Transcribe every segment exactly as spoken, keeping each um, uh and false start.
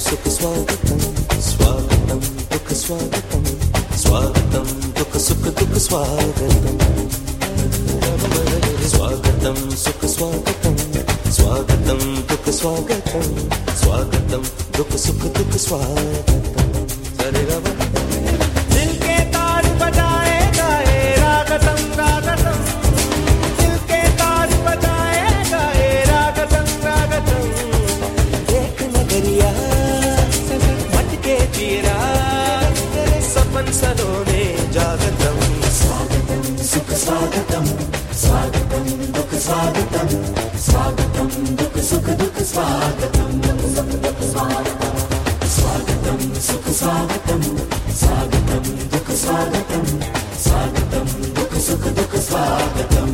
सुख स्वागतम स्वागतम दुख स्वागतम स्वागतम दुख सुख दुख स्वागतम स्वागतम सुख स्वागतम स्वागतम दुख स्वागतम स्वागतम दुख सुख दुख स्वागतम। सरे रवा दिल के तार बजाए गाए रागतम रागतम, दिल के तार बजाए गाए रागतम रागतम। एक नगरिया मटके चीरा सपन सलोने जागतम। स्वागतम सुख स्वागतम स्वागतम दुख स्वागतम स्वागतम दुख सुख दुख स्वागतम स्वागतम सुख स्वागतम स्वागतम दुख स्वागतम स्वागतम दुख सुख दुख स्वागतम।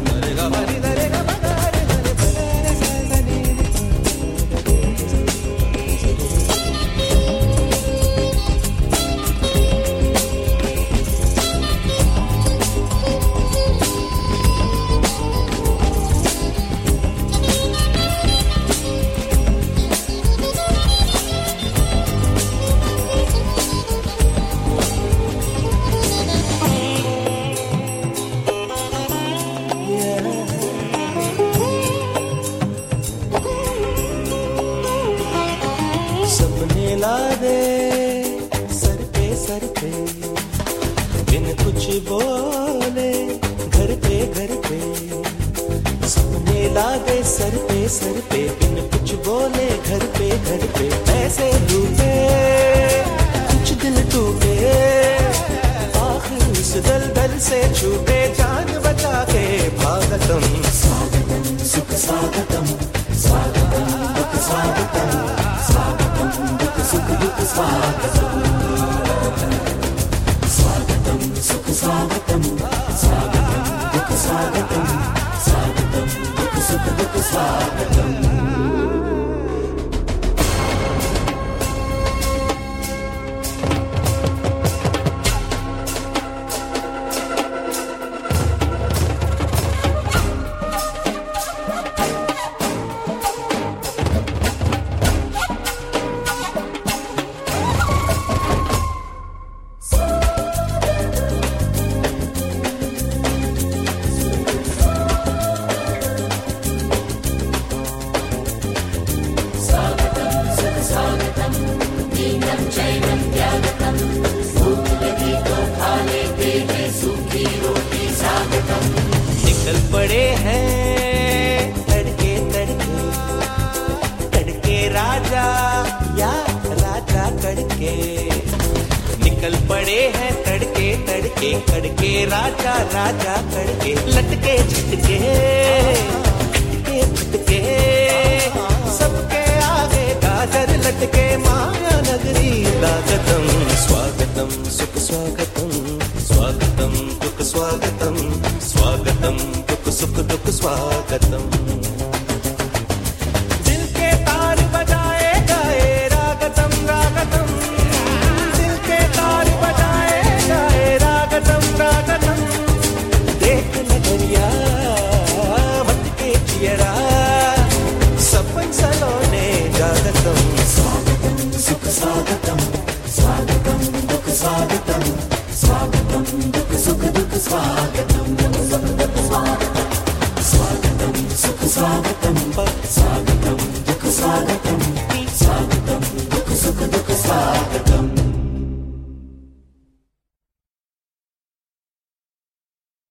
सपने ला दे सर पे सर पे बिन कुछ बोले घर पे घर पे। सपने ला दे सर पे सर पे बिन कुछ बोले घर पे घर पे। ऐसे डूबे कुछ दिल टूटे आखिर उस दलदल से छूटे जान बचा के भागतम। स्वागतम सुख स्वागतम स्वागतम दुख स्वागतम स्वागतम दुख सुख दुख स्वागतम स्वागतम सुख स्वागतम स्वागतम दुख स्वागतम स्वागतम दुख सुख दुख स्वागतम। निकल पड़े हैं तड़के तड़के तड़के राजा या राजा तड़के। निकल पड़े हैं तड़के तड़के तड़के राजा राजा तड़के। लटके झटके खटके फटके सबके आगे गाजर लटके माया नगरी लागतम। स्वागतम सुख स्वागतम स्वागतम दुख स्वागतम स्वागतम दुख सुख दुख स्वागतम। दिल के तार बजाए गाए रागतम रागतम, दिल के तार बजाए गाए रागतम रागतम। देख नगरिया मटके चियरा सपन सलोने जागतम। स्वागतम सुख स्वागतम स्वागतम दुख स्वागतम स्वागतम दुख सुख दुख स्वागतम स्वागतम सुख स्वागतम स्वागतम दुख स्वागतम